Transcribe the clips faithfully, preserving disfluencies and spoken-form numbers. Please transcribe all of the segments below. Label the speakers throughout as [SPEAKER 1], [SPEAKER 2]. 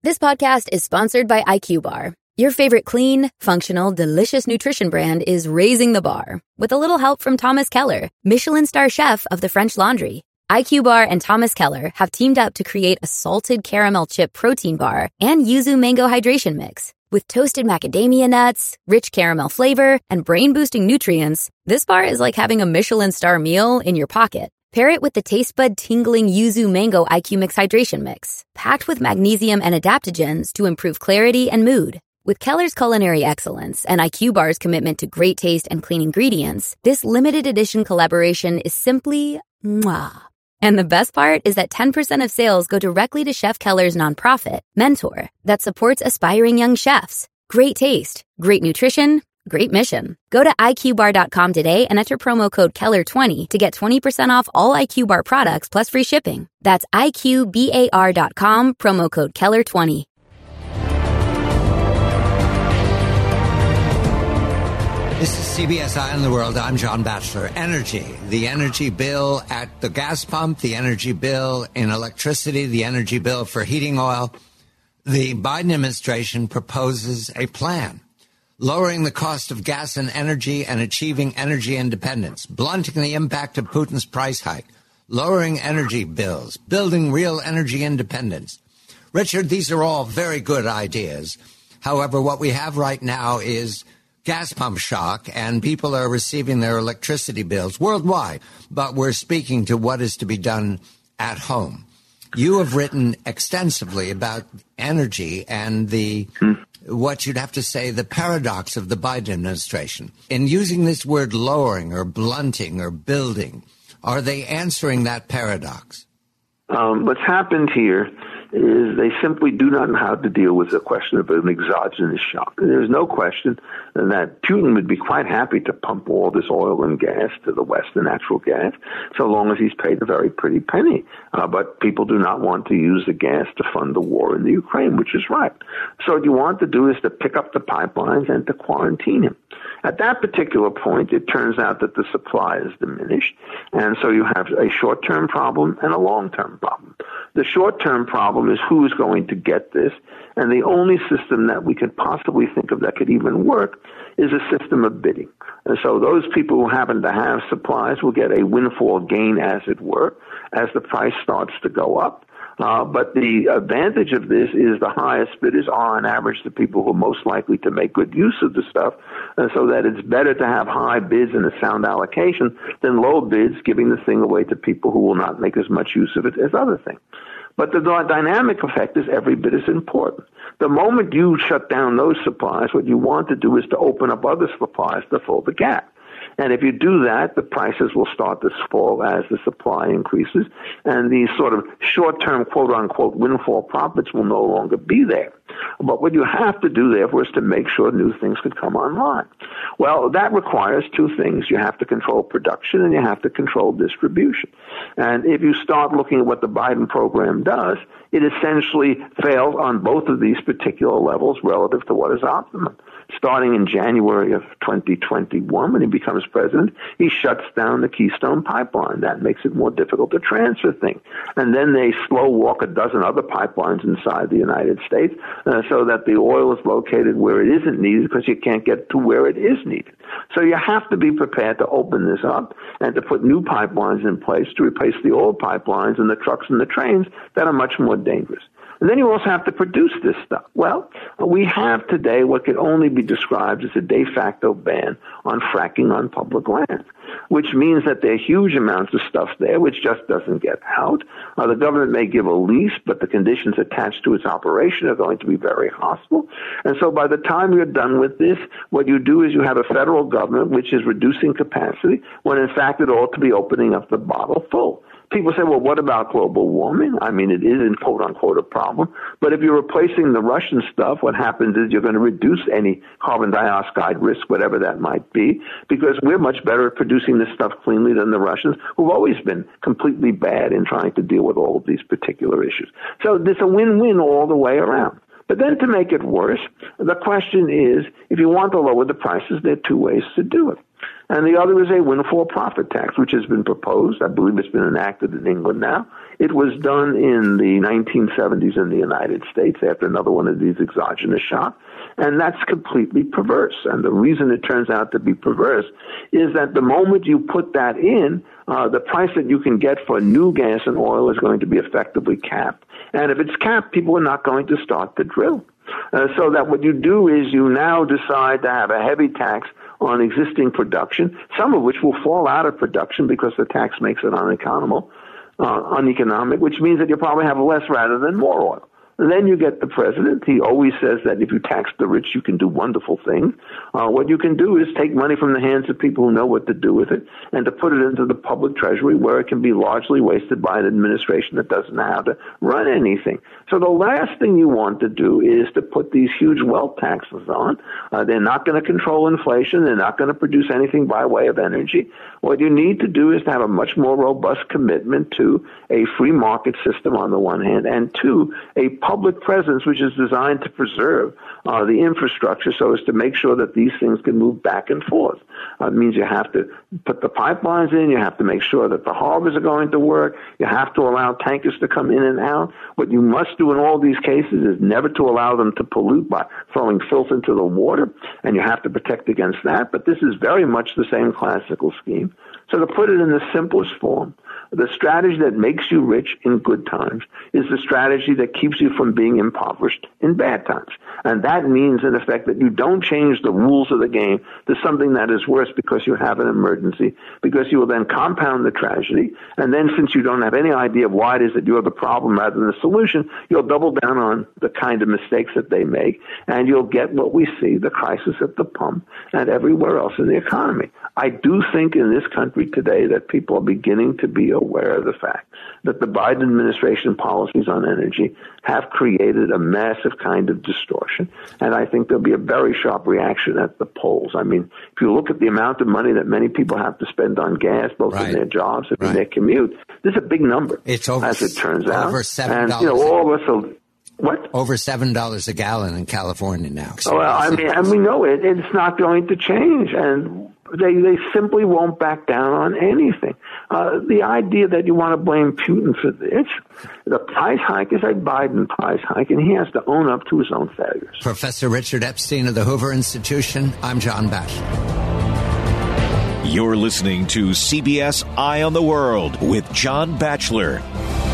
[SPEAKER 1] This podcast is sponsored by I Q Bar. Your favorite clean, functional, delicious nutrition brand is raising the bar with a little help from Thomas Keller, Michelin star chef of the French Laundry. I Q Bar and Thomas Keller have teamed up to create a salted caramel chip protein bar and yuzu mango hydration mix. With toasted macadamia nuts, rich caramel flavor, and brain-boosting nutrients, this bar is like having a Michelin star meal in your pocket. Pair it with the taste bud tingling yuzu mango I Q Mix hydration mix, packed with magnesium and adaptogens to improve clarity and mood. With Keller's culinary excellence and I Q Bar's commitment to great taste and clean ingredients, this limited edition collaboration is simply mwah. And the best part is that ten percent of sales go directly to Chef Keller's nonprofit, Mentor, that supports aspiring young chefs. Great taste, great nutrition, great mission. Go to I Q bar dot com today and enter promo code Keller twenty to get twenty percent off all I Q Bar products plus free shipping. That's I Q bar dot com, promo code Keller twenty.
[SPEAKER 2] This is C B S Eye on the World. I'm John Batchelor. Energy. The energy bill at the gas pump, the energy bill in electricity, the energy bill for heating oil. The Biden administration proposes a plan lowering the cost of gas and energy and achieving energy independence, blunting the impact of Putin's price hike, lowering energy bills, building real energy independence. Richard, these are all very good ideas. However, what we have right now is gas pump shock, and people are receiving their electricity bills worldwide. But we're speaking to what is to be done at home. You have written extensively about energy and the hmm. what you'd have to say the paradox of the Biden administration. In using this word lowering or blunting or building, are they answering that paradox?
[SPEAKER 3] Um, what's happened here is they simply do not know how to deal with the question of an exogenous shock. There's no question that Putin would be quite happy to pump all this oil and gas to the West, the natural gas, so long as he's paid a very pretty penny. Uh, but people do not want to use the gas to fund the war in the Ukraine, which is right. So what you want to do is to pick up the pipelines and to quarantine him. At that particular point, it turns out that the supply is diminished, and so you have a short-term problem and a long-term problem. The short-term problem is who is going to get this, and the only system that we could possibly think of that could even work is a system of bidding. And so those people who happen to have supplies will get a windfall gain, as it were, as the price starts to go up. Uh, but the advantage of this is the highest bidders are, on average, the people who are most likely to make good use of the stuff, uh, so that it's better to have high bids and a sound allocation than low bids, giving the thing away to people who will not make as much use of it as other things. But the dynamic effect is every bit as important. The moment you shut down those supplies, what you want to do is to open up other supplies to fill the gap. And if you do that, the prices will start to fall as the supply increases, and these sort of short-term, quote-unquote, windfall profits will no longer be there. But what you have to do, therefore, is to make sure new things can come online. Well, that requires two things. You have to control production, and you have to control distribution. And if you start looking at what the Biden program does, it essentially fails on both of these particular levels relative to what is optimum. Starting in January of twenty twenty-one, when he becomes president, he shuts down the Keystone Pipeline. That makes it more difficult to transfer things. And then they slow walk a dozen other pipelines inside the United States uh, so that the oil is located where it isn't needed because you can't get to where it is needed. So you have to be prepared to open this up and to put new pipelines in place to replace the old pipelines and the trucks and the trains that are much more dangerous. And then you also have to produce this stuff. Well, we have today what can only be described as a de facto ban on fracking on public land, which means that there are huge amounts of stuff there which just doesn't get out. Uh, the government may give a lease, but the conditions attached to its operation are going to be very hostile. And so by the time you're done with this, what you do is you have a federal government which is reducing capacity when in fact it ought to be opening up the bottle full. People say, well, what about global warming? I mean, it is, in quote-unquote, a problem. But if you're replacing the Russian stuff, what happens is you're going to reduce any carbon dioxide risk, whatever that might be, because we're much better at producing this stuff cleanly than the Russians, who've always been completely bad in trying to deal with all of these particular issues. So there's a win-win all the way around. But then to make it worse, the question is, if you want to lower the prices, there are two ways to do it. And the other is a windfall profit tax, which has been proposed. I believe it's been enacted in England now. It was done in the nineteen seventies in the United States after another one of these exogenous shocks. And that's completely perverse. And the reason it turns out to be perverse is that the moment you put that in, uh, the price that you can get for new gas and oil is going to be effectively capped. And if it's capped, people are not going to start to drill. Uh, so that what you do is you now decide to have a heavy tax on existing production, some of which will fall out of production because the tax makes it uneconomical, uh, uneconomic, which means that you probably have less rather than more oil. And then you get the president. He always says that if you tax the rich, you can do wonderful things. Uh, what you can do is take money from the hands of people who know what to do with it and to put it into the public treasury where it can be largely wasted by an administration that doesn't know how to run anything. So the last thing you want to do is to put these huge wealth taxes on. Uh, they're not going to control inflation. They're not going to produce anything by way of energy. What you need to do is to have a much more robust commitment to a free market system on the one hand, and two, a public presence which is designed to preserve uh, the infrastructure so as to make sure that these things can move back and forth. Uh, it means you have to put the pipelines in, you have to make sure that the harbors are going to work, you have to allow tankers to come in and out. What you must do in all these cases is never to allow them to pollute by throwing filth into the water, and you have to protect against that. But this is very much the same classical scheme. So to put it in the simplest form, the strategy that makes you rich in good times is the strategy that keeps you from being impoverished in bad times. And that means, in effect, that you don't change the rules of the game to something that is worse because you have an emergency, because you will then compound the tragedy. And then, since you don't have any idea of why it is that you're the problem rather than the solution, you'll double down on the kind of mistakes that they make, and you'll get what we see, the crisis at the pump and everywhere else in the economy. I do think in this country today that people are beginning to be aware of the fact that the Biden administration policies on energy have created a massive kind of distortion. And I think there'll be a very sharp reaction at the polls. I mean, if you look at the amount of money that many people have to spend on gas, both right. in their jobs and right. in their commute, this is a big number,
[SPEAKER 2] it's over,
[SPEAKER 3] as it turns
[SPEAKER 2] over
[SPEAKER 3] out.
[SPEAKER 2] Over seven dollars.
[SPEAKER 3] And, you know, all of us are... What?
[SPEAKER 2] Over seven dollars a gallon in California now.
[SPEAKER 3] So well, I mean, and we know it. It's not going to change. And they they simply won't back down on anything. Uh, the idea that you want to blame Putin for this, the price hike is a Biden price hike, and he has to own up to his own failures.
[SPEAKER 2] Professor Richard Epstein of the Hoover Institution, I'm John Batchelor.
[SPEAKER 4] You're listening to C B S Eye on the World with John Batchelor.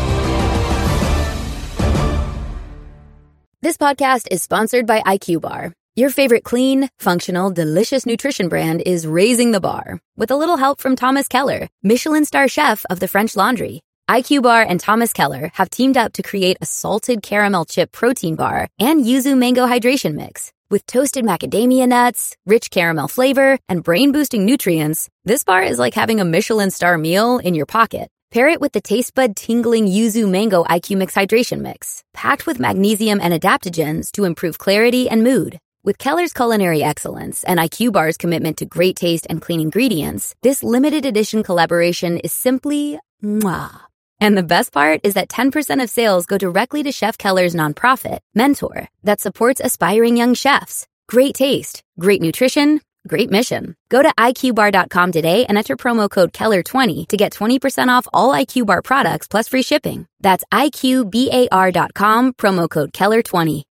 [SPEAKER 1] This podcast is sponsored by I Q Bar. Your favorite clean, functional, delicious nutrition brand is raising the bar with a little help from Thomas Keller, Michelin star chef of the French Laundry. I Q Bar and Thomas Keller have teamed up to create a salted caramel chip protein bar and yuzu mango hydration mix. With toasted macadamia nuts, rich caramel flavor, and brain-boosting nutrients, this bar is like having a Michelin star meal in your pocket. Pair it with the taste bud tingling yuzu mango I Q Mix hydration mix, packed with magnesium and adaptogens to improve clarity and mood. With Keller's culinary excellence and I Q Bar's commitment to great taste and clean ingredients, this limited edition collaboration is simply mwah. And the best part is that ten percent of sales go directly to Chef Keller's nonprofit, Mentor, that supports aspiring young chefs. Great taste, great nutrition, great mission. Go to I Q bar dot com today and enter promo code Keller twenty to get twenty percent off all I Q Bar products plus free shipping. That's I Q bar dot com, promo code Keller twenty.